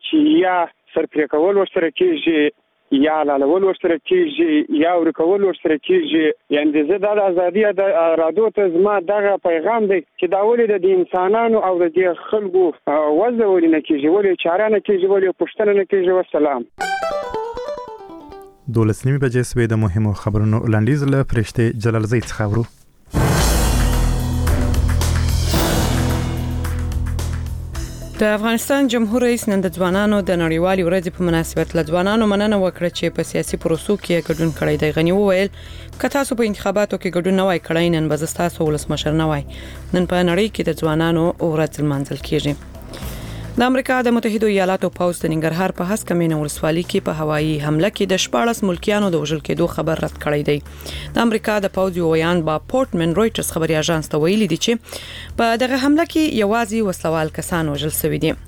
چې یا سرپرې کول ورسره کېږي یا لالول ورسره کېږي یا ورکول ورسره کېږي. یعنې زه دا د ازادي ارادو ته زما دغه پیغام دی چې دا ولې د انسانانو او د دې خلکو وضع ولې نه کېږي، ولې چاره نه کېږي، ولې پوښتنه نه کېږي. والسلام. 12 بجې سوې د مهمو خبرونو لنډیز له فرشته جلال زید څخه ورو. د افغانستان جمهور رئیس نن د ځوانانو د نړیوالې ورځې په مناسبت له ځوانانو مننه وکړه چې په سیاسي پروسو کې ګډون کړی دی. غنی وویل که تاسو په انتخاباتو کې ګډون نه وای کړی نن به تاسو ولسمشر نه وای. نن په نړۍ کې د ځوانانو ورځ لمانځل کیږي. د امریکا د متحده ایالاتو پوځ د ننګرهار په هسکمینه ولسوالۍ کې په هوایي حمله کې د 14 ملکیانو د وژل کېدو خبر رد کړی دی. د امریکا د پوځ یو ویان با پورټمن رويټرز خبري اژانس ته ویلي دي چې په دغه حمله کې یوازې وسلوال کسان وژل شوي دي.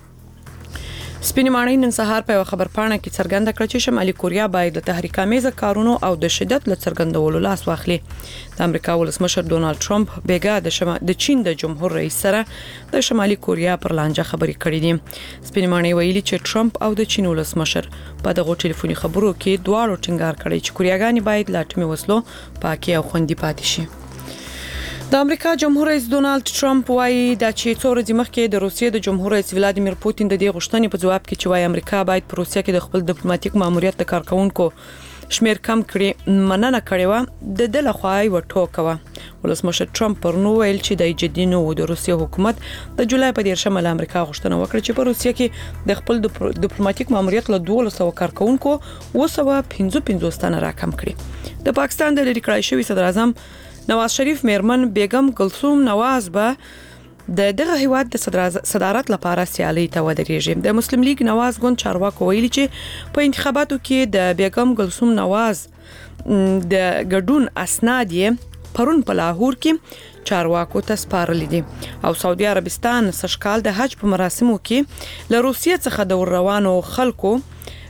سپینې ماڼۍ نن سهار په خبر پاڼه کې څرګنده کړه چې شمالي کوریا باید د تحریک آمیزه کارونو او د شدت له څرګندولو لاس واخلي. د امریکا ولسمشر ډونالد ټرمپ بیګا د چین د جمهور رئیس سره د شمالي کوریا پر لانجه خبرې کړې دي. سپینې ماڼۍ ویلي چې ټرمپ او د چین ولسمشر په دغه ټلیفوني خبرو کې دواړو ټینګار کړی چې کوریاګانې باید لا اټومي وسلو پاکي او خوندي پاتې شي. د امریکا جمهور رئیس ډونالد ټرمپ وايي دا چې څو ورځې مخکې د روسیې د جمهور رئیس ولادیمیر پوتین د دې غوښتنې په جواب کې چې وايي امریکا باید په روسیې کې د خپل ډیپلوماټیک ماموریت د کارکونکو شمیر کم کړي مننه کړې و د دله خوای و ټوکوه. ولسمشر ټرمپ پرنو ویل چې د جدينو د روسیې حکومت د جولای په 13 ل امریکا غوښتنه وکړه چې په روسیې کې د خپل ډیپلوماټیک ماموریت له 200 کارکونکو 255 تنه راکم کړي. د پاکستان د لری کړای شوی صدر اعظم نواز شریف میرمن بیگم کلثوم نواز به دغه هیواد د صدارت لپاره سیالي ته ودرېږي. د مسلم لیگ نواز ګوند چارواکو ویلي چې په انتخاباتو کې د بیگم کلثوم نواز د ګډون اسناد یې پرون په لاهور کې چارواکو ته سپارل دي او سعودي عربستان سشکال د حج په مراسمو کې له روسیې څخه د روانو خلکو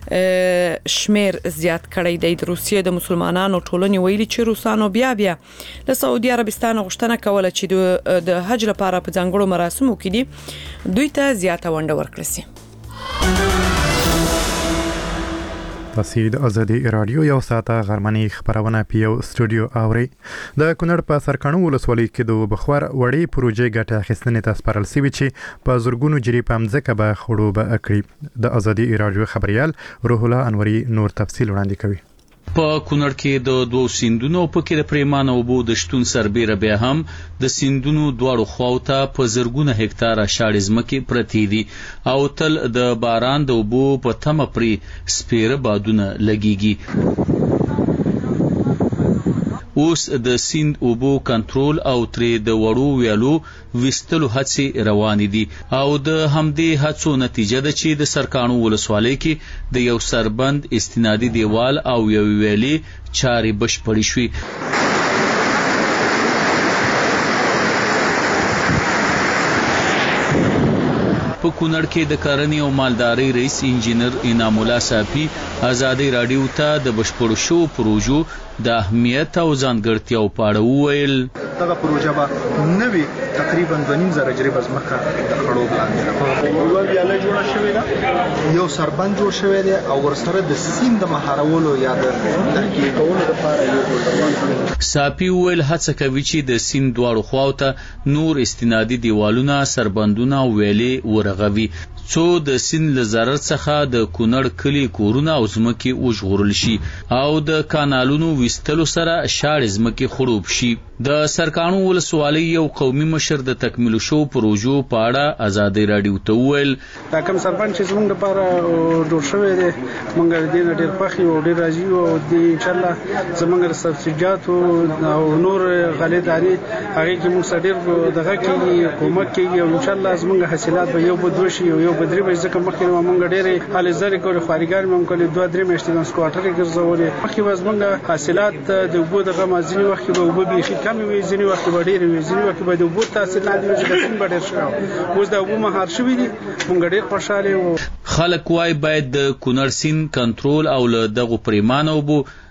شمیر زیات کړی دی. د روسیې د مسلمانانو ټولنې ویلي چې روسانو بیا له سعودي عربستان غوښتنه کوله چې د حج لپاره په ځانګړو مراسمو کې دي دوی ته زیاته ونډه ورکړي شي. تاسو د ازادي رادیو یو ساعته غرمنۍ خبرونه پیو سټوډیو اوري. د کونړ په سرکانو ولسوالۍ کې د بخور وړي پروژې ګټه اخیستنې ته سپارل شوی چې په زورګونو جری په مځکه به خړوبه اکړي. د ازادي رادیو خبريال روح الله انوري نور تفصیل وړاندې کوي. په کونړ کې د دوه سیندونو په کې د پریمانه اوبو د شتون سربېره بیا هم د سیندونو دواړو خواو ته په زرګونه هکتاره شاړې ځمکې پرتې دي او تل د باران د اوبو په تمه پرې سپیره بادونه لګيږي. اوس د سیند اوبو کنټرول او ترې د وړو ویالو وستلو هڅې روانې دي او د همدې هڅو نتیجه ده چې د سرکانو ولسوالۍ کې د یو سربند استنادي دیوال او یو ویالي چارې بشپړې شوې. په کونړ کې د کرنې او مالدارۍ رئیس انجینر انعام الله صافي ازادي رادیو ته د بشپړو شو پروژو د اهمیت او ځانګړتیاو په اړه وویل. دغه پروژه به نوي تقریبا 2.5 جریبه ځمکه د خړوب لاندې یو ویاله جوړه شوې ده، یو سربند جوړ شوی دی او ورسره د سیند مهارولو یا د تحقیق کولو لپاره یو ډول. صافي ویل هڅه کوي چې د سیند دواړو خواو ته نور استنادي دیوالونه سربندونه او ویلې ورغوي څو د سیند له ضرر څخه د کونړ کلی کورونه او ځمکې وژغورل شي او د کانالونو وستلو سره شاړې ځمکې خړوب شي. د سرکانو ولسوالۍ یو قومي مشر د تکمیل شو پروژو په اړه ازادي رادیو ته وویل. دا کوم سربند چې زموږ لپاره جوړ شوی دی موږ دې ډېر خوښ یو ډېر راضي یو د ان شاء الله زموږ سبسیډیات او نور غلیداري هغه کې موږ سړي دغه کې کومک کوي او ان شاء الله زموږ حاصلات به یو بدو شي یو بدري به ځکه مخکې موږ ډېر حال زری کول خارګار موږ کول 2-3 میاشتې د سکواټر ګرځولې مخکې واز موږ حاصلات د وبو دغه مازنی وخت به وبو به کم وي ځینی وخت به ډېر وي ځینی وخت به د وبو تاثیر نه دی چې د سین به ډېر شو اوس د وبو مهار شوی دي موږ ډېر خوشاله وو. خلک وايي باید د کونړ سیند کنټرول او له دغه پریمانه وبو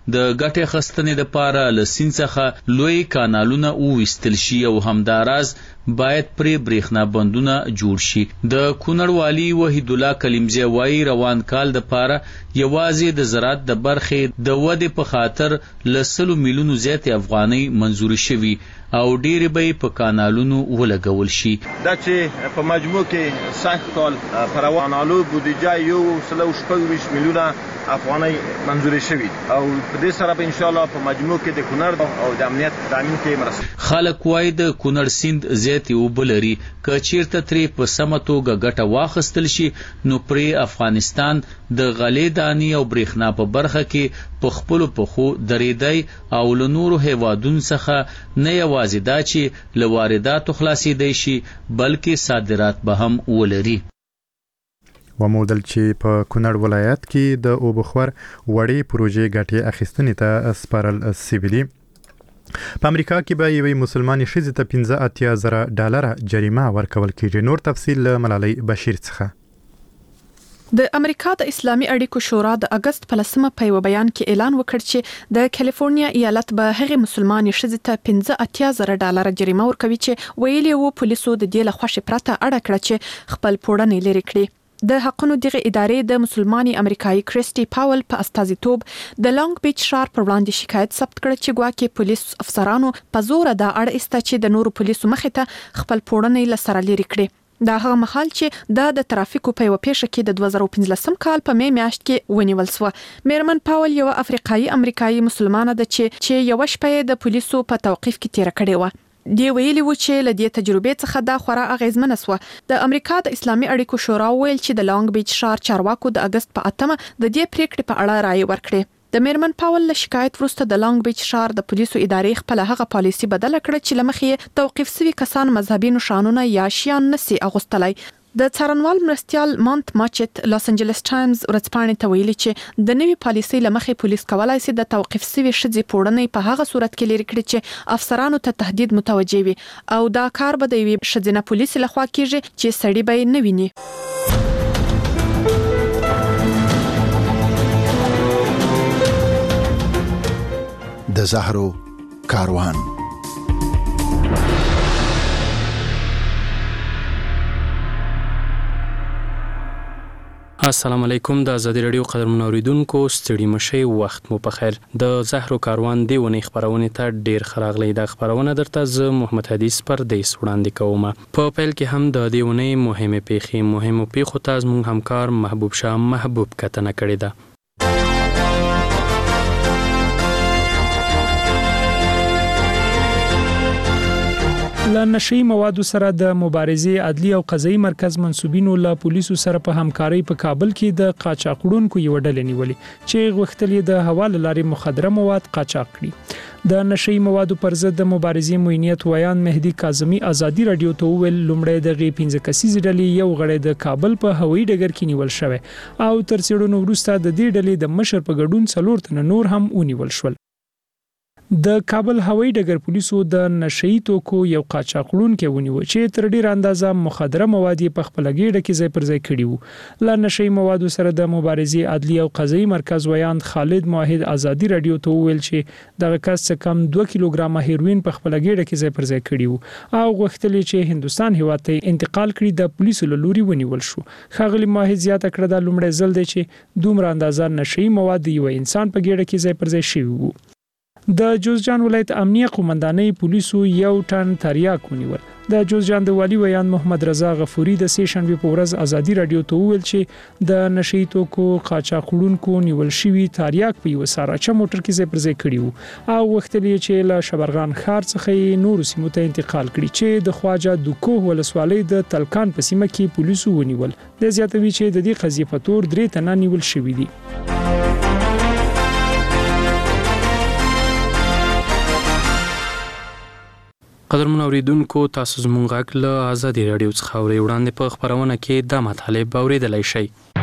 د ګټې خستنې لپاره له سیند څخه لوی کانالونه وویستل شي او همداراز باید پرې برېښنا بندونه جوړ شي. د کونړ والي وحید الله کلیمزی وایي روان کال لپاره یوازې د زراعت د برخې د ودې په خاطر له 100 میلیونو زیات افغانۍ منزوري شوي او ډېرې به په کانالونو ولګول شي. دا چې په مجموع کې سږ کال پر کانالو بودیجه 124 میلیونه افغانۍ منزوري شوي او په دې سره به ان شاء الله په مجموع کې د کونړ او د امنیت تامین کې مرسته. خلک وایي د کونړ سیند زیاتې اوبه لري، که چیرته ترې په سمه توګه ګټه واخیستل شي نو پرې افغانستان د غلې دانې او برېښنا په برخه کې په خپلو پښو درېدی او له نورو هیوادونو څخه نه یوازې دا چې له وارداتو خلاصېدی شي بلکې صادرات به هم ولري. ومودل چې په کونړ ولایت کې د اوبخور وړې پروژې ګټې اخیستنې ته سپارل سوي. په امریکا کې به یوې مسلمانې ښځې ته $85,000 جریمه ورکول کیږي. نور تفصیل له ملالۍ بشیر څخه. د امریکا د اسلامي اړیکو شورا د اگست په 10 په یو بیان کې اعلان وکړ چې د کالیفورنیا ایالت به هغه مسلمانې ښځې ته $85,000 جریمه ورکوي چې ویلي وو پولیسو د دې له خوښې پرته اړه کړه چې خپل پوړنې لري کړي. د حقونو دغه ادارې د مسلمانې امریکایي کریسټي پاول په استازیتوب د لانګ بیچ ښار پر وړاندې شکایت ثبت کړ چې ګواکې پولیس افسرانو په زور د اړه ایسته چې د نورو پولیسو مخې ته خپل پوړنې لسره لري کړي. دا هغه مهال چې د ترافیکو په یو پیښه کې د 2015 کال په می میاشت کې ونیول شو. میرمن پاول یو امریکایي مسلمانه ده چې یو شپه د پولیسو په توقیف کې تیر کړې و. دی ویلي و چې له دې تجربې څخه دا خورا اغیزمنه سوه. د امریکا د اسلامي اړیکو شورا ویل چې د لانګ بیچ ښار چارواکو د اگست په 8 د دې پریکړې په اړه رائے ورکړه. د میرمن پاول له شکایت وروسته د لانګ بیچ ښار د پولیسو ادارې خپل هغه پالیسي بدله کړه چې لمخې توقیف شوی کسان مذهبي نشانونه یا شیان نسی اغوستلای. د څارنوال مرستيال مانت ماچت لاس انجلس ټایمز ورځپاڼې ته ویلي چې د نوې پالیسۍ لمخې پولیس کولای شي د توقیف شوی ښځې پوړنې په هغه صورت کې لري کړي چې افسرانو ته تهدید متوجه وي او دا کار به د یوې ښځینه پولیس لخوا کیږي چې سړی به نه ویني. د زهرو کاروان. السلام علیکم. د آزادی رادیو قدرمن اوریدونکو ستړي مشي وخت مو په خیر. د زهرو کاروان دی ونې خبرونه ته ډیر خراغلی. د خبرونه درته ز محمد حدیث پردیس وړاندې کوم. په پیل کې هم د دیونې مهمه پیښو ته زموږ همکار محبوب شاه محبوب کتنه کړې ده. له نشئی موادو سره د مبارزې عدلی او قضایي مرکز منسوبینو له پولیسو سره په همکارۍ په کابل کې د قاچاقړونکو یو ډلې نیولې چې غوښتلې د حواله لارې مخدره مواد قاچاق کړي. د نشئی موادو پر ضد د مبارزې موینیت ویان مهدی کاظمی آزادی رادیو ته ویل لومړی د غي 15 کسیز ډلې یو غړی د کابل په هوایي ډګر کې نیول شوی او تر څېړنو وروسته د دې ډلې د مشر په ګډون 4 تنه نور هم ونیول شول. د کابل هوایي ډګر پولیسو د نشئی توکو یو قاچاقړونکو ونیو چې تر ډیر اندازه مخدره مواد په خپل ګډه کې ځای پر ځای کړي وو. ل نشئی موادو سره د مبارزې عدلی او قضایي مرکز ویان خالد موحد آزادی رادیو ته ویل چې دغه کس کم 2 کیلوګرام هیروین په خپل ګډه کې ځای پر ځای کړي وو او غوښتل چې هندستان هیواد ته انتقال کړي. د پولیسو له لوري ونیول شو. خاغلی موحد زیاته کړه د لومړی ځل دی چې دومره اندازه نشئی مواد یو انسان په ګډه کې ځای پر ځای شوی وو. د جوزجان ولایت امنیه قومندانۍ پولیسو یو ټن تریاک ونیول. د جوزجان د والی ویان محمد رضا غفوري د سې شنبه په ورځ آزادی رادیو ته ویل چې د نشئی توکو قاچاقړونکو نیول شوی تریاک په یو سراچه موټر کې ځای پر ځای کړي وو او وختلی چې له شبرغان ښار څخه نور سیمو ته انتقال کړي چې د خواجه دوکو ولسوالۍ د تلکان په سیمه کې پولیسو ونیول. د زیاتوي چې د دې قضیې په تور 3 تنه نیول شوی دي. قدرمن اوریدونکو تاسو زموږ غږ له آزادی رادیو څخه اورئ. وړاندې په خبرونه کې د مطالب اوریدلای شئ.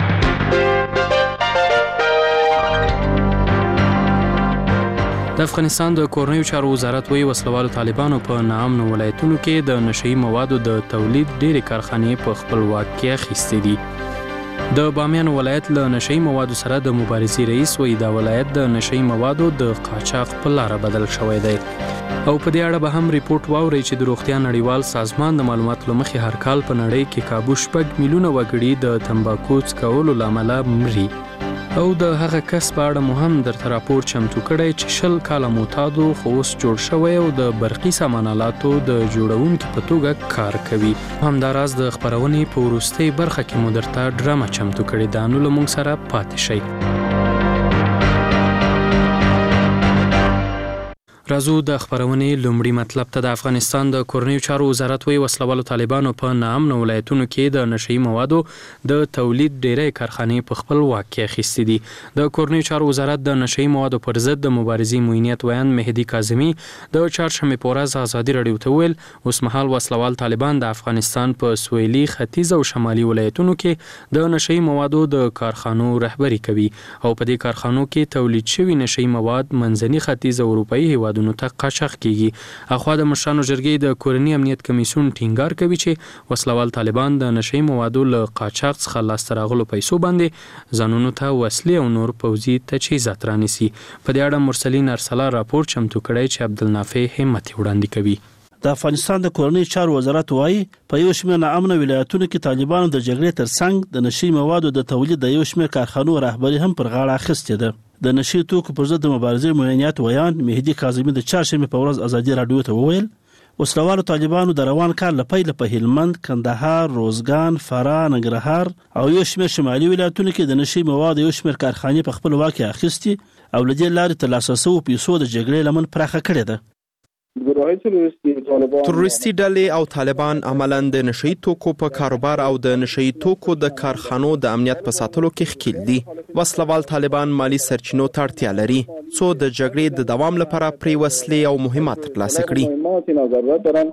د افغانستان د کورنیو چارو وزارت وایي وسلوالو طالبانو په ناامنو ولایتونو کې د نشئی موادو د تولید ډېرې کارخانې په خپل واک کې اخیستې دي. د بامیان ولایت له نشئی موادو سره د مبارزې رئیس وایي دا ولایت د نشئی موادو د قاچاق په لار بدل شوی دی. او په دې اړه به هم ریپورت واورئ چې د روغتیا نړیوال سازمان د معلوماتو له مخې هر کال په نړۍ کې کابو 6 میلیونه وګړي د تمباکو څکولو له امله مري. او د هغه کس په اړه مو هم درته راپور چمتو کړی چې 20 کاله معتادو خو اوس جوړ شوی او د برقي سامان آلاتو د جوړونکي په توګه کار کوي. همداراز د خپرونې په وروستۍ برخه کې مو درته ډرامه چمتو کړې ده، نو له موږ سره پاتې شئ. راځو د خپرونې لومړی مطلب ته. د افغانستان د کورنیو چارو وزارت وایي وسلوالو طالبانو په ناامنو ولایتونو کې د نشئی موادو د تولید ډیری کارخانې په خپل واک کې اخیستې دي. د کورنیو چارو وزارت د نشئی موادو پر ضد د مبارزې موینیت ویان مهدي کاظمي د چهارشنبې په ورځ ازادي راډیو ته ویل اوس مهال وسلوال طالبان د افغانستان په سویلي، ختیځ او شمالي ولایتونو کې د نشئی موادو د کارخانو رهبري کوي او په دې کارخانو کې تولید شوي نشئی مواد منځني ختیځ او اروپایي هیوادونو ته قاچاق کیږي. اخوا د مشرانو جرګې د کورنی امنیت کمیسیون ټینګار کوي چې وسلوال طالبان د نشئی موادو له قاچاق څخه لاسته راغلو پیسو باندې ځانونو ته وسلې او نور پوځي تجهیزات رانیسي. په دې اړه مرسلین ارسلا راپور چمتو کړی چې عبدالنافع همت وړاندې کوي. د افغانستان د کورنیو چارو وزارت وایي په یو شمېر ناامنه ولایتونو کې طالبانو د جګړې ترڅنګ د نشئی موادو د تولید د یو شمېر کارخانو رهبري هم پر غاړه اخیستې ده. د نشئی توکو پر ضد د مبارزې موینیت ویان مهدي کاظمي د چهارشنبې په ورځ ازادي راډیو ته وویل وسلوالو طالبانو د روان کال له پیله په هلمند، کندهار، روزګان، فراه، ننګرهار او یو شمېر شمالي ولایتونو کې د نشئی موادو یو شمېر کارخانې په خپل واک کې اخیستي او له دې لارې ترلاسه شوو پیسو د جګړې لمن پراخه کړې ده. تروریستي ډلې او طالبان عملاً د نشئی توکو په کاروبار او د نشئی توکو د کارخانو د امنیت په ساتلو کې ښکیل دي. وسلوال طالبان مالی سرچینو ته اړتیا لري څو د جګړې د دوام لپاره پرې وسلې او مهمات ترلاسه کړي.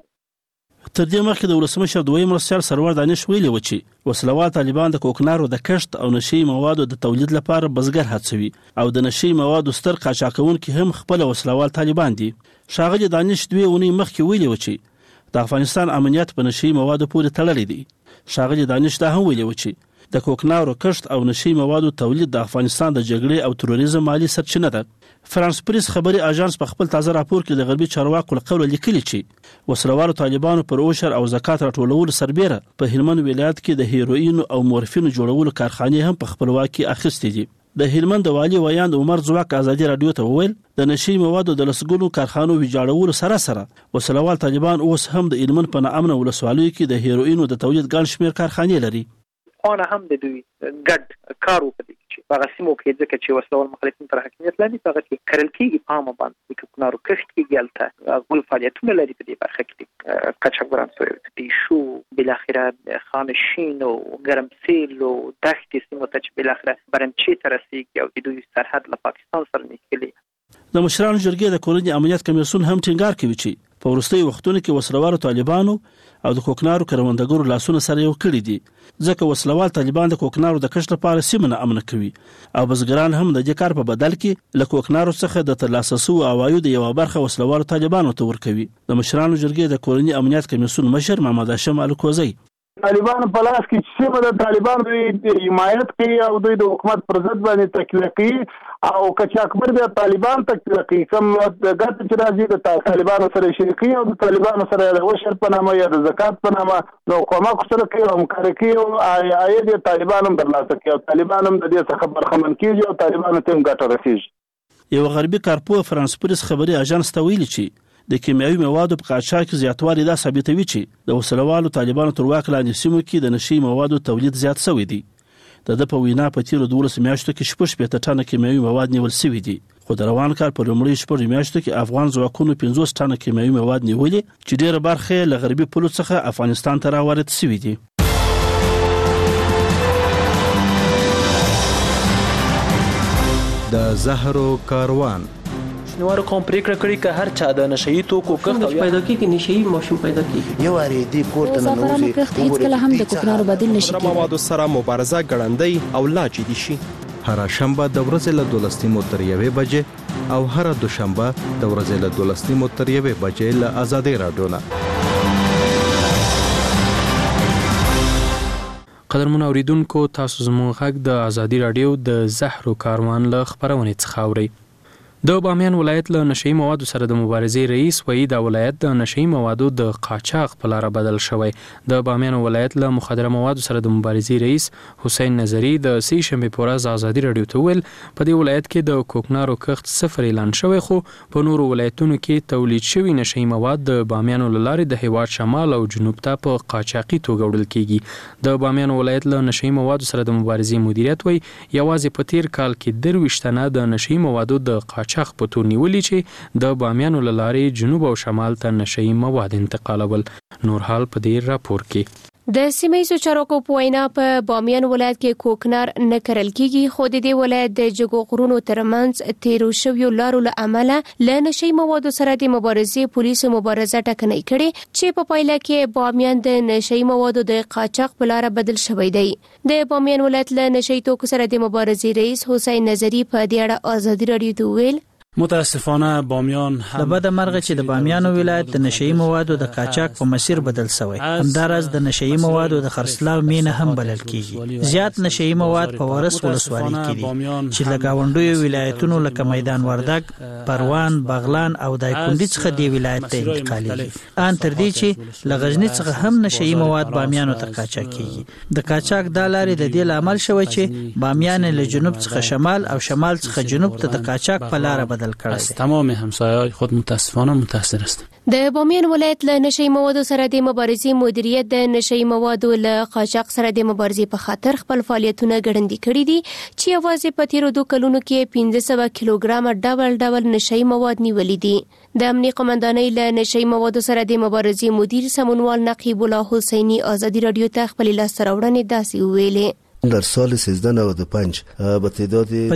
تر دې مخکې د ولسمشر دویم مرستیال سرور دانش ویلي و چې وسلوال طالبان د کوکنارو د کښت او نشئی موادو د تولید لپاره بزګر هڅوي او د نشئی موادو ستر قاچاقونکي هم خپل وسلوال طالبان دي. ښاغلي دانش 2 اونۍ مخکې ویلي و چې د افغانستان امنیت په نشئی موادو پورې تړلی دی. ښاغلي دانش دا هم ویلي و چې د کوکنارو کښت او نشئی موادو تولید د افغانستان د جګړې او تروریزم مالی سرچینه ده. فرانس پریس خبري اژانس په خپل تازه راپور کې د غربي چارواکو له قوله لیکلي چې وسلوالو طالبانو پر اوشر او زکات راټولولو سربېره په هلمند ولایت کې د هیروین او مورفین جوړولو کارخانې هم په خپل واک کې اخیستې دي. د هلمند د والي ویاند عمر ځواک ازادي راډیو ته وویل د نشئی موادو د لسګونو کارخانو ویجاړولو سره وسلوال طالبان اوس هم د هلمند په ناامنه ولسوالیو کې د هیروین د تولید ګڼ شمېر کارخانې لري. خانه هم د دوی ګډ کار وکړي چې په غسیمو کې ځکه چې وسلوال مخالفین پر حاکمیت لاندې هغه کې کرل کېږي په عامه باندې د کوکنارو کښت کېږي هلته غول فعالیتونه لري په دې برخه کې قاچاقبران سوی پیشو بالاخره خانشین او ګرمسیل او دښتې سیمو ته چې بالاخره برمچې ته رسېږي او د دوی سرحد له پاکستان سره نښلي. د مشرانو جرګې د کورنی امنیت کمیسیون هم ټینګار کوي چې په وروستي وختونو کې وسلوالو طالبانو او د کوکنارو کروندګرو لاسونه سره یو کړی دي ځکه وسلوال طالبان د کوکنارو د کښت لپاره سیمه نه امن کوي او بزګران هم د دې کار په بدل کې له کوکنارو څخه د ترلاسه شوو عواید یو برخه وسلوال طالبانو ته ورکوي. د مشرانو جرګې د کورنی امنیت کمیسیون مشر محمد هاشم الکوزی طالبان په لاس کې چې سیمه د طالبان د حمایت کوي او د حکومت پر ضد باندې تکلیه کوي او کچاکبر د طالبان تکلیه کوي کوم د ګټ چې راځي د طالبانو سره شریکي او د طالبانو سره د وشر په نامه یا د زکات په نامه نو کومک سره کوي او همکاري کوي او عاید طالبان هم ترلاسه کوي او طالبان هم د دې څخه برخمن کیږي او طالبانو ته هم ګټه رسیږي. یو غربي کارپو فرانس پریس خبري اژانس ته ویلي چې د کیمیاوي موادو په قاچاق کې زیاتوالی دا ثابتوي چې د وسلوالو طالبانو تر واک لاندې سیمو کې د نشئی موادو تولید زیات شوی دی. د په وینا په تیرو 12 میاشتو کې 6 ټنه کیمیاوي مواد نیول شوی دي خو د روان کال په لومړي 4 میاشتو کې افغان ځواکونو 50 ټنه کیمیاوي مواد نیولي چې ډیره برخه له غربي پولو څخه افغانستان ته راوړل شوی دي. د زهرو کاروان نوارو کوم پریکړه کړی که هر چا د نشئی توکو کښت پیدا کیږي نشئی ماشوم پیدا کیږي یو اړ دې کوټه نه نوځي هیڅ کله هم د کوکنارو بدیل نشي کېدای. موادو سره مبارزه ګړندۍ او لا جدي شي. هر شنبه د ورځې له 12 تر 1 بجې او هر دوشنبه د ورځې له 12 تر 1 بجې له آزادي راډیو نه. قدرمن اوریدونکو تاسو زموږ غږ د ازادي رادیو د زهرو کاروان له خبرونې څخه اورئ. د بامیان ولایت له نشئی موادو سره د مبارزې رئیس وایي د ولایت د نشئی موادو د قاچاق په لار بدل شوی. د بامیان ولایت له مخدره موادو سره د مبارزې رئیس حسین نظری د سې شنبه په ورځ ازادي رادیو ته ویل په دې ولایت کې د کوکنارو کښت صفر اعلان شوی، خو په نورو ولایتونو کې تولید شوی نشئی مواد د بامیان لارې د هیواد شمال او جنوب ته په قاچاقي توګه وړل کیږي. د بامیان ولایت له نشئی موادو سره د مبارزې مدیریت وایي یوازې په تیر کال کې 23 تنه د نشئی موادو د قاچاق په تور نیولې چې د بامیانو لارې جنوب او شمال ته نشئی مواد انتقالول. نور حال په دې راپور کې. د سیمه‌ییزو چارواکو په وینا په بامیان ولایت کې کوکنار نه کرل کیږي، خو د دې ولایت د جګو غرونو ترمنځ تیرو شویو لارو له امله له نشئی موادو سره د مبارزې پولیسو مبارزه ټکنۍ کړې چې په پایله کې بامیان د نشئی موادو د قاچاق په لار بدل شوی دی. د بامیان ولایت له نشئی توکو سره د مبارزې رئیس حسین نظری په دې اړه ازادي رادیو ته ویل متاسفانه بامیان د بد مرغه چې د بامیان ولایت د نشئی موادو د قاچاق په مسیر بدل شوی. همدارس د نشئی موادو د خرڅلاو مینه هم بلل کیږي. زیات نشئی مواد په ورس ولسوالۍ کې دي چې د گاونډیو ولایتونو لکه میدان وردګ، پروان، بغلان او دایکنډي څخه دی ولایت ته انتقالېږي. ان تر دې چې لغزنی څخه هم نشئی مواد بامیانو ته قاچاق کیږي. د قاچاق د لارې د دې عمل شوی چې بامیان له جنوب څخه شمال او شمال څخه جنوب ته د قاچاق په لار از تمام همسایه‌های خود متاسفانه متاثر است. د بامیان ولایت له نشئی موادو سره د مبارزې مدیریت د نشئی موادو له قاچاق سره د مبارزې په خاطر خپل فعالیتونه ګړندي کړي دي چې یوازې په تیرو 2 کلونو کې 1500 کیلوګرام ډول نشئی مواد نیولې دي. د امنیت قومندانۍ له نشئی موادو سره د مبارزې مدیر سمونوال نقیب الله حسینی ازادي رادیو ته خپل لاس راوړنې داسې ویلې. در سال 1395 به تعداد په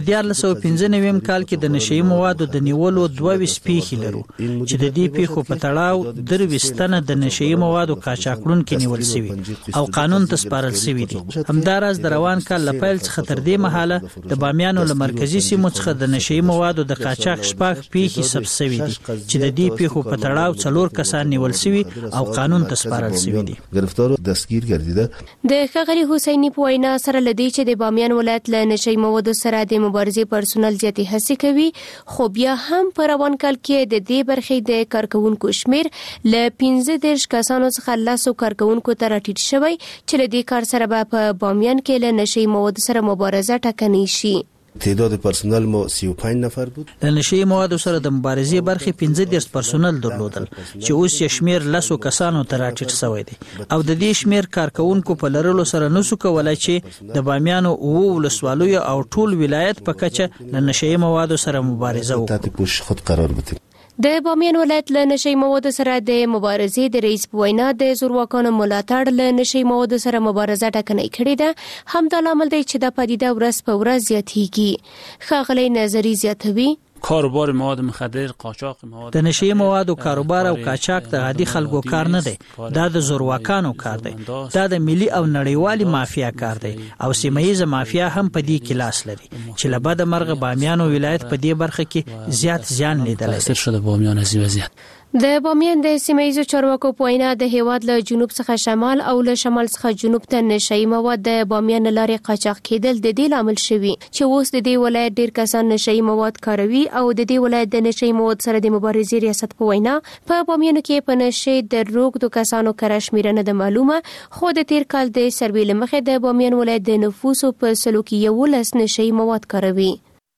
1995 کال کې د نشئی موادو د نیولو 22 پیښې لرو چې د دې پیښو په تړاو 23 تنه د نشئی موادو قاچاقونکي نیول شوي او قانون ته سپارل شوي دي. همدارس د روان کال لپاره څخه تر دې مهاله د بامیانو له مرکزی سیمو څخه د نشئی موادو د قاچاق شپږ پیښې ثبت شوي دي چې د دې پیښو په تړاو 4 کسان نیول شوي او قانون ته سپارل شوي دي. گرفتار و دستگیر گردیده. د ښاغلي حسینی په وینا سره لدی چې د بامیان ولایت له نشئی موادو سره د مبارزې پرسونل زیاتې هڅې کوي، خو بیا هم په روان کال کې د دې برخې د کارکونکو شمیر له 15 کسانو څخه 10 کارکونکو ته راټیټ شوی چې له دې کار سره به په بامیان کې له نشئی موادو سره مبارزه ټکنۍ شي. تعداد پرسنل ما 35 نفر بود. د نشئی موادو سره د مبارزې برخې 15 پرسنل درلودل چې اوس یې شمیر 10 کسانو ته راټیټ شوی دی او د دې شمیر کارکونکو په لرلو سره نسو کولای چې د بامیانو او ولسوالیو او ټول ولایت په کچه د نشئی موادو سره مبارزه وکړي. خود قرار بده. د بامیان ولایت له نشئی موادو سره د مبارزې د رئیس په وینا د زورواکانو ملاتړ له نشئی موادو سره مبارزه ټکنۍ کړې ده. همدا لامل دی چې د پدیده ورځ په ورځ زیاتېږي. ښاغلی نظری زیاتوي کاروبار مواد مخدر، قاچاق مواد د نشئی موادو کاروبار او قاچاق د عادي خلکو کار نه دی، دا د زورواکانو کار دی. دا د ملي او نړیوالي مافیا کار دی او سیمه‌ییزه مافیا هم په دې کې لاس لري چې له بده مرغه بامیانو ولایت په دې برخه کې زیات زیان لیدلی تاثیر شده بامیان از وضعیت. د بامیان د سیمه‌ییزو چارواکو په وینا د هیواد له جنوب څخه شمال او له شمال څخه جنوب ته نشئی مواد د بامیان لارې قاچاق کېدل د دې لامل شوي چې اوس د دې ولایت ډیر کسان نشئی مواد کاروي او د دې ولایت د نشئی مواد سره د مبارزې ریاست په وینا په بامیانو کې په نشئی د روږدو کسانو کره شمیره نه ده معلومه، خو د تیر کال د سروې له مخې د بامیان ولایت د نفوسو په سلو کې 11 نشئی مواد کاروي.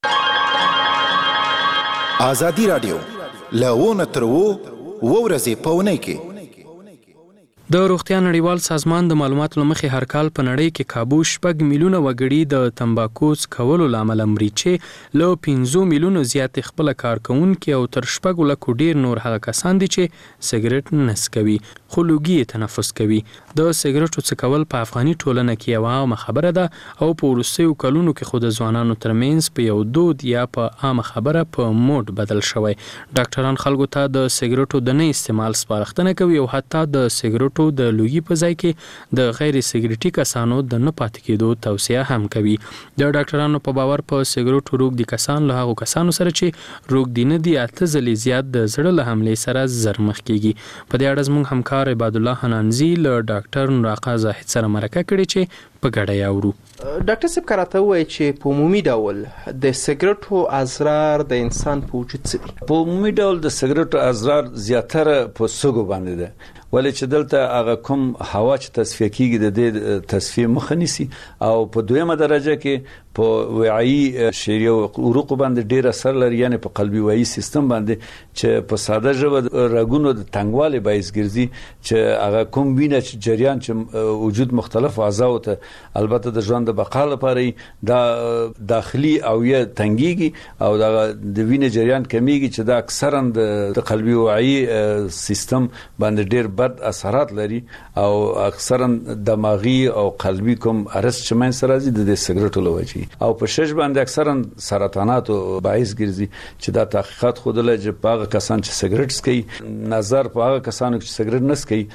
ازادي رادیو لاونه ترو ورځې پاونې کې د روغتیا نړیوال سازمان د معلوماتو لمخې هر کال په نړۍ کې کابو 6 میلیونه وګړي د تمباکو څکولو لامل مري چې له 15 میلیونو زیات خپل کارکونکي او تر 6 لکو ډیر نور هغه کسان دي چې سیګریټ نه څکوي خو لوګي تنفس کوي. د سیګریټو څکول په افغاني ټولنه کې یو عامه خبره ده او په وروستیو کلونو کې خود ځوانانو ترمنځ په یو دود یا په عامه خبره په موډ بدل شوی. ډاکټران خلکو ته د سیګریټو د نه استعمال سپارښتنه کوي او حتی د سیګریټو د لوګي په ځای کې د غیر سیګریټي کسانو د نه پاتې کېدو توصیه هم کوي. د ډاکټرانو په باور په سیګریټو روږدي کسان له هغو کسانو سره چې روږدي نه دي 8 ځلې زیات د زړه له حملې سره زر مخ کیږي. په دې اړه زموږ همکار ښار عباد الله حنانزي له ډاکټر نوراقا زاهد سره مرکه کړې چې په ګډه یاورو. ډاکټر صاحب کراته وایي چې په عمومي ډول د سیګریټو اضرار د انسان په وجود څه دي؟ په عمومي ډول د سیګریټو اضرار زیاتره په سږو باندې ده، ولې چې دلته هغه کوم هوا چې تصفیه کیږي د دې تصفیه مخه نیسي، او په دویمه درجه کې په وعي شریو عروق باندې ډیر اثر لري، یعنی په قلبي وعي سیستم باندې چې په ساده ژبه رګونو د تنګوالي باعث ګرځي چې هغه کوم وینه چې جریان چې وجود مختلف اعضاء ته البته د ژوند د بقا لپاره دا داخلي او یا تنګيږي او د وینې جریان کمیږي چې دا اکثرا د قلبي وعي سیستم باندې ډیر بد اثرات لري او اکثرا دماغي او قلبي کوم ارست چې من سره راځي د سیګریټو لوجي او په شش باندې اکثرا سرطانات باعث ګرځي چې دا تحقیقات خودله چې په هغه کسان چې سیګریټ سکي نظر په هغه کسانو چې سیګریټ نه سکي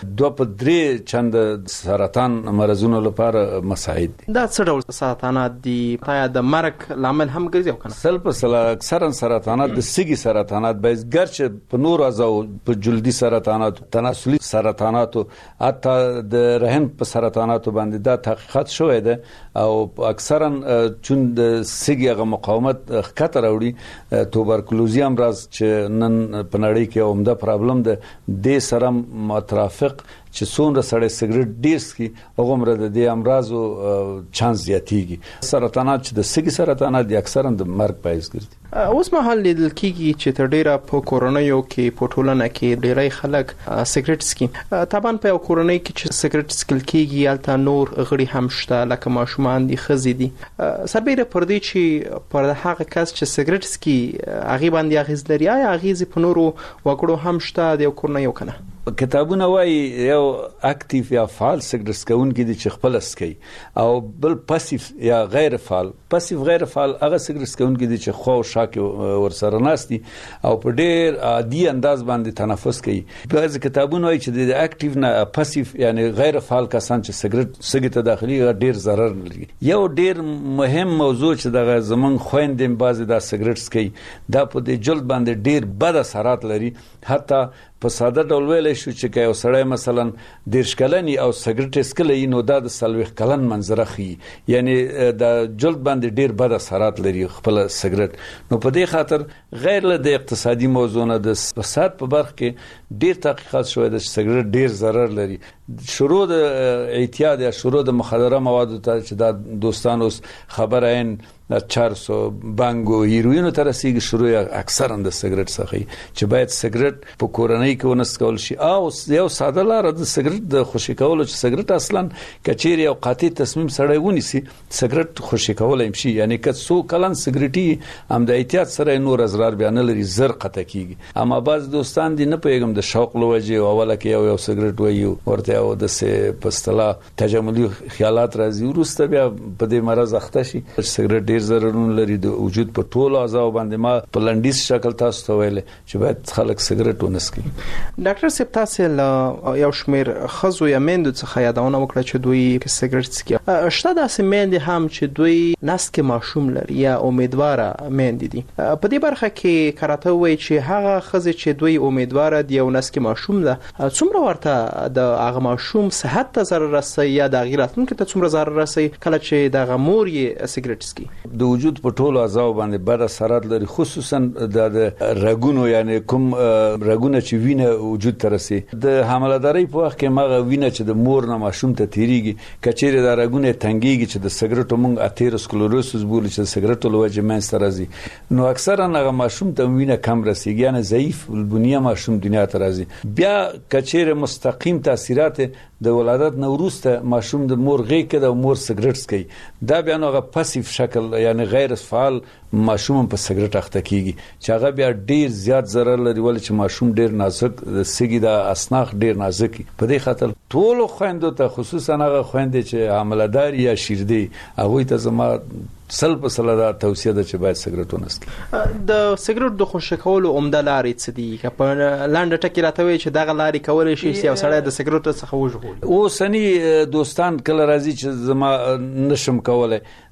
2-3 چند سرطان مرزونو لپاره مساعد دي. دا څه ډول سرطانات دي؟ آیا د مرګ لامل هم ګرځي او کنه؟ سل په سل اکثرا سرطانات د سږي سرطانات باعث ګرځي په نور اعضاء په جلدي سرطانات تناسلي سرطانات حتی د رحم په سرطاناتو باندې دا تحقیقات شوی ده او اکثرا چون د سږي غو مقاومت خطر راوړي توبرکلوزي امراض چې نن په نړۍ کې عمده پرابلم ده د سره مترافق چې څومره سړی سیګریټ ډیر سکي هغه عمر د دې امراضو چانس زیاتیږي. سرطانات چې د سږي سرطانات دي اکثرا د مرګ باعث ګرځي. اوس مهال لیدل کیږي چې تر ډیره په کورونیو کې په ټولنه کې ډیری خلک سیګریټ سکي. طبعا په کورونی کې چې سیګریټ سکل کیږي البته نور غړي هم شته لکه ماشومان دي خزي دي سربېره پر دې چې پر هغه کس چې سیګریټ سکي هغه باندې اغیز لري یا اغیز په نورو وګړو هم شته د کورونیو کنه؟ کتابونه وايي یو اکټیو یا فعال سیګریټ سکونکي دي چې خپل سکي او بل پاسیو یا غیر فعال. پاسیو غیر فعال هغه سیګریټ سکونکي دي چې خو شاک ورسره ناشتي او په ډیر عادي انداز باندې تنفس کوي. بعض کتابونه وايي چې د اکټیو نه پاسیو یعنی غیر فعال کسان چې سیګریټ سږي ته داخلي ډیر ضرر لري. یو ډیر مهم موضوع چې د زمون خويندې بعض د سیګریټ سکي دا په د جلد باندې ډیر بد اثرات لري. حتی په ساده ډول ویل شو چې یو سړی مثلا 10 کلنی او سیګریټ سکلې نو دا د 40 کلن منظره خي، یعنی د جلد باندې ډیر بد اثرات لري خپل سیګریټ. نو په دې خاطر غیر له د اقتصادي موضوع نه د فساد په برخه کې ډیر تحقیقات شوی د سیګریټ ډیر ضرر لري. شروع د اعتیاد یا شروع د مخدره موادو ته چې دا دوستان اوس خبره عین چارسو بانګو هیروینو تر رسیدي شروع اکثرا د سیګریټ څخه چې باید سیګریټ په کورنۍ کې ونسکول شي او یو ساده لار د سیګریټ د خوشی کولو چې سیګریټ اصلا کچيري او قاطع تصمیم سره ونیسي سیګریټ خوشی کول هم شي، یعنی که څو کلن سیګریټي هم د احتیاط سره نور ازرار بیان لري زر قطع کیږي. اما بعض دوستان دي نه پیغام د شوق لوجه اوله کې یو سیګریټ وایو ورته او د سه پستلا تجملی خیالات راځي ورسته بیا په دې مرز اخته شي. سیګریټ ډیر ضررونه لري د وجود په ټولو اعضاء باندې ما په لنډیس شکل تاسو ته ویل چې باید خلک سیګریټ ونسکي. ډاکټر صاحب تاسو یو شمیر خزو یا مندو څخه یادونه وکړه چې دوی سیګریټ سکي. شته داسې مند هم چې دوی نسک ماشوم لري یا امیدواره مند دي. په دې برخه کې کراته وایي چې هغه خزه چې دوی امیدواره دي او نسک ماشوم ده څومره ورته د هغه ماشوم صحت ته ضرر رسي یا د غیرتونکو ته څومره ضرر رسي کله چې د غمور یې سیګریټ سکي؟ د وجود په ټولو اعضاء باندې بد اثرات لري، خصوصا د رګونو یعنی کوم رګونه چې وینه وجود ته رسي. د حامله‌دارۍ په وخت کې مغه وینه چې د مور نه ماشوم ته تیریږي کچېره د رګونه تنګيږي چې د سیګریټو مونږ اټیروسکلروسس بولی چې سیګریټو لوجه منځ راځي نو اکثرا هغه ماشوم ته وینه کم رسیږي یعنی ضعیف البنیه ماشوم دنیا ته راځي. بیا کچېره مستقیم تاثیرات د ولادت نه وروسته ماشوم د مور غېږ کې د مور سیګریټ سکي دا بیا نو پاسیو شکل یعنی غیر فعال ماشوم په سیګریټ اخته کیږي چې هغه بیا ډیر زیات ضرر لري ولې چې ماشوم ډیر نازک د سګي د اسناخ ډیر نازک په دې خاطر ټول خويندو ته خصوصا هغه خويندې چې حامله‌دار یا شیردي هغه ته زما سل په سل دا توصیه ده چې باید سیګریټ ونسکي. د سیګریټ د خوشی کولو عمده لارې څه دي؟ په لاندې ټکی راته وي چې دغه لارې کولای شي چې یو سړی د سیګریټ څخه وژغوري. او سني دوستان کله راځي چې زما نشم کولای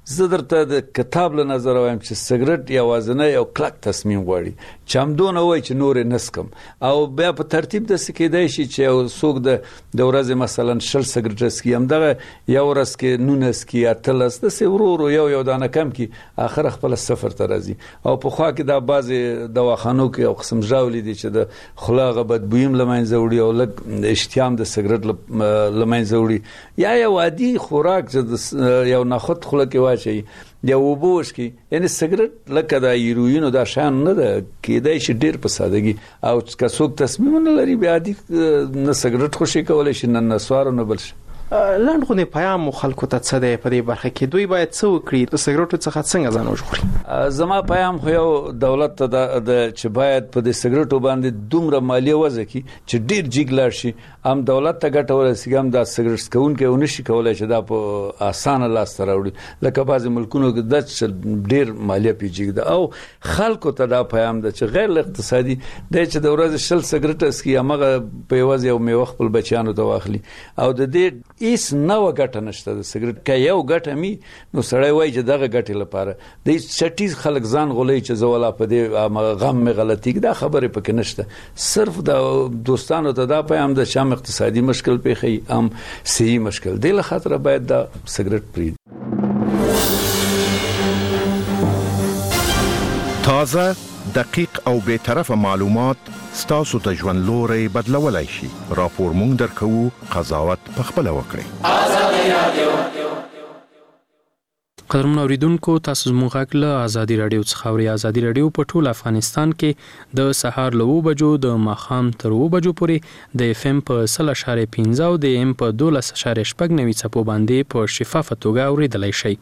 زه درته د کتاب له نظر وایم چې سګرټ یوازینی یو کلک تصمیم غواړي چې همدونه وای چې نور نسکم او بیا په ترتیب د سکیدای شي چې یو څوک د ورځې مثلا 60 سګرټ اسکی همدغه یو ورځ کې 19 کې اتلس د سورورو یو دانه کم کې اخر خپل سفر ته راځي او په خوا کې د بعضی دواخانو کې او قسم ژاولې دي چې د خلاغه بدبویم لمنځه وړي او لګ اشتیام د سګرټ لمنځه وړي یا یو عادي خوراک چې یو نخود خله کې واچي یا وبوش کې یعنی سګرټ لکه د هیروین او د شان نه ده کېدای شي ډیر په سادهګي او که څوک تصمیم نه لري بیا دي نه سګرټ خوشي کولای شي نه نسوار نه بل شي لاندغه پیغام خلکو ته څه دی په دې برخه کې دوی باید څه وکړي د سګرټو څخه څنګه ځان وژغوري زما پیغام خو یو دولت ته د چې باید په دې سګرټو باندې دومره مالیه وځي چې ډیر جګلار شي هم دولت ته ګټه ورسیږي هم د سګرټ سکونکو ونشي کولای چې دا په اسانه لاس ته راوړي لکه بعضی ملکونو کې د ډیر مالیه پیږي او خلکو ته دا پیغام ده چې غیر اقتصادي د چې د ورځې 60 سګرټ اسکی هغه په یوازې یو میوه خپل بچیانو ته واخلي او د دې هیڅ نو ګټه نشته د سګرټ کې یو ګټه می نو سړی وای چې دغه ګټه لپاره د چټیز خلک ځان غولې چې زولا په دې غم می غلطي دا خبره پکې نشته صرف د دوستانو ته دا پیغام د شام اقتصادي مشکل پیخي هم صحیح مشکل دی له خاطر باید دا سګرټ پرې تازه دقیق او به طرفه معلومات ستاسو ته ژوند لوري بدلولای شي راپور مونږ درکو قضاوت په خپل وکړي آزادي رادیو قدرمن اوریدونکو تاسو زموږ غږ له آزادي رادیو څخه اوري آزادي رادیو په ټول افغانستان کې د سهار له 2 بجو د ماښام تر 2 بجو پورې د اف ام په 0.15 او د ام په 12.9 څپو باندې په شفافه توګه اوریدلای شئ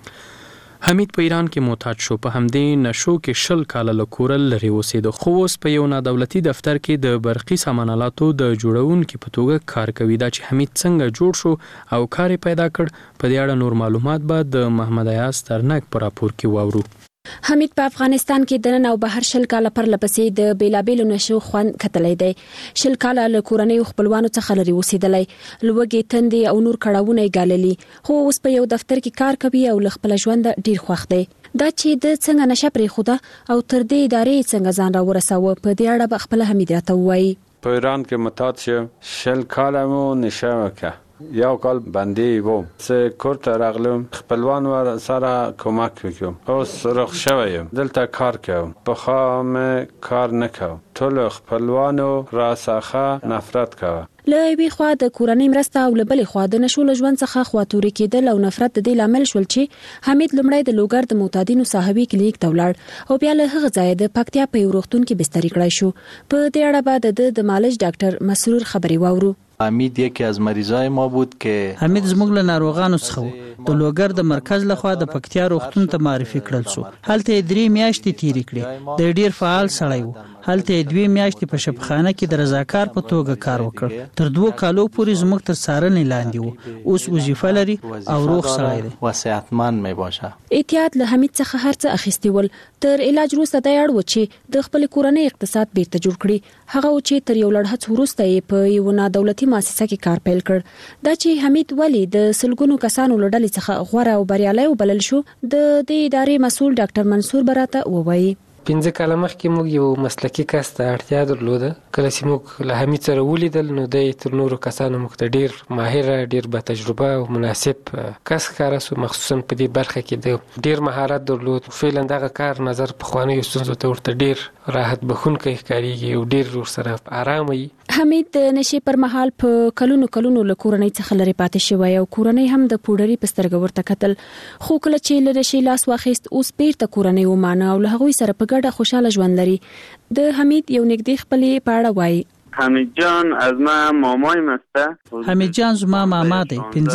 حمید په ایران کې معتاد شو په همدې نشو کې 10 کاله له کوره لري اوسېد خو اوس په یو نادولتي دفتر کې د برقي سامانالاتو د جوړونکو په توګه کار کوي دا چې حمید څنګه جوړ شو او کار پیدا کړ په دې اړه نور معلومات به د محمد ایاز ترنک پر راپور کې واورو حمید په افغانستان کې د نن او بهر 10 کاله پر لپسې د بیلابېلو نشو خوان کتلې دی 10 کاله له کورنۍ خپلوانو څخه لري وسیدلې لوګي تندې او نور کړهونه غاللې خو اوس په یو دفتر کې کار کوي او خپل ژوند ډیر خوښ دی دا چې د څنګه نشه پرې خوده او تر دې ادارې څنګه ځان را ورساوه په دې اړه خپل حمید راته وایي په ایران کې معتاد شو 10 کاله مو نشه وکړه یو کال باندې وو سه کورته راغلم خپلوان ور سره کومک وکړم اوس رخ شوم دلته کار کوم په خام کار نکوم ټول خپلوانو را څخه نفرت کوم له وی خوا د کورنۍ مرسته او له بلې خوا د نشو ژوند څخه خواتوري کېدل او نفرت د لامل شول چې حمید لمړی د لوګر د معتادینو صاحبي کلینیک ته ولاړ او بیا له هغه ځای د پکتیا په وروختون کې بستری کړای شو په دې اړه بعد د مالج ډاکټر مسرور خبري واورو حمید یکی از مریضای ما بود که حمید زموږ له ناروغانو څخه د لوګر د مرکز لخوا د پکتیا روغتون ته معرفي کړل شو هلته 3 میاشتې تیرې کړې د ډیر فعال سړی وو هلته 2 میاشتې په شپخانه کې د رضاکار په توګه کار وکړ تر 2 کالو پورې زموږ تر څارنې لاندې وو اوس وظیفه لري او روغ سړی دی وصحتمند می باشه احتیاط له حمید څخه هرڅه اخیستی ول تر علاج وروسته د اړ و چې د خپل کورنۍ اقتصاد بیرته جوړ کړي هغه چې تر یو لړ هڅو وروسته په یو نادولتي مؤسسه کې کار پیل کړ دا چې حمید ولی د سلګونو کسانو لړل څخه غوړه او بریالي وبلل شو د دې ادارې مسؤل ډاکټر منصور براته ووایي 15 کاله مخکې موږ یو مسلکي کس ته اړتیا درلوده کله چې موږ له حمید سره ولیدل نو د تر نورو کسانو موږ ته ډیر ماهر ډیر با تجربه او مناسب کس کار سو مخصوصا په دې برخه کې د ډیر مهارت درلود فعلا دغه کار نظر په خواني ستونزو ته ورته ډیر راحت بخونکې ښکاریږي او ډیر ور سره آرام وي حمید د نشي پر مهال په کلونو له کورنۍ څخه لري پاتې شوی او کورنۍ هم د پوډري پسترګ ورته قتل خو کله چې له نشي لاس واخیست اوس بیرته کورنۍ ومانه او له هغوی سره په ګډه خوشاله ژوند لري د حمید یو نږدې خپلې پاړه وایي حمید جان از ما مامای مسته حمید جان زما ماما دی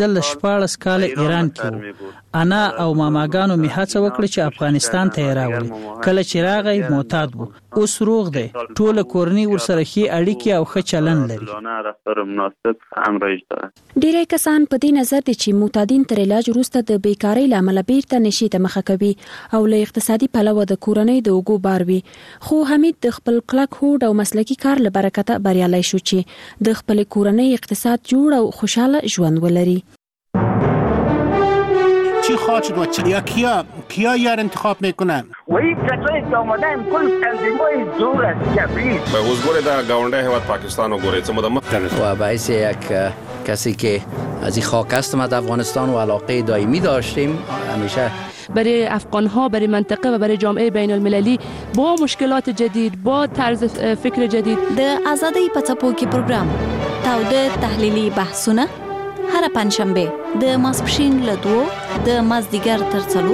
15 کال ایران کې انا او ماماګانو می هڅه وکړه چې افغانستان ته راوړي کله چې راغی معتاد وو اوس روغ دی ټول کورنۍ ورسره خي اړیکې او ښه چلن لري ډیری کسان په دې نظر دي چې معتادین تر علاج وروسته د بیکاری لامل بیرته نشي ته مخه کوي او له اقتصادي پلوه د کورنۍ د اوګو بار وي خو حمید د خپل کلک هوډ او مسلکي کار له برکته بریالي شو چې د خپل کورنۍ اقتصاد جوړ او خوشاله ژوند ولري چی خواهد شد و یا کیا یار انتخاب میکنن و این کسایی که آمدن کل تنظیم‌های دور از کبیر به وزگوری در گاونده هیواد پاکستان و گوری و باعث یک کسی که از این خاک هستم از افغانستان و علاقه دائمی داشتیم همیشه برای افغان‌ها، برای منطقه و برای جامعه بین المللی با مشکلات جدید، با طرز فکر جدید. د آزادۍ په څپو کې پروګرام تاوده تحلیلي بحثونه هر پنځشنبه د ماسپښین له 2 د مازدیګر تر 4